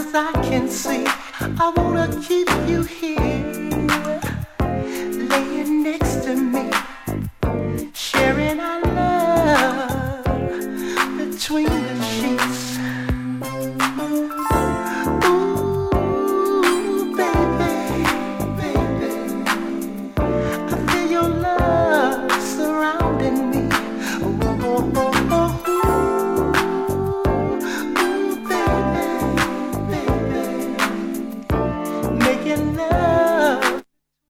I can see. I wanna keep you here, laying next to me, sharing our love between the sheets. Ooh, baby, baby, I feel your love surrounding me. Oh, oh, oh, oh. Making love.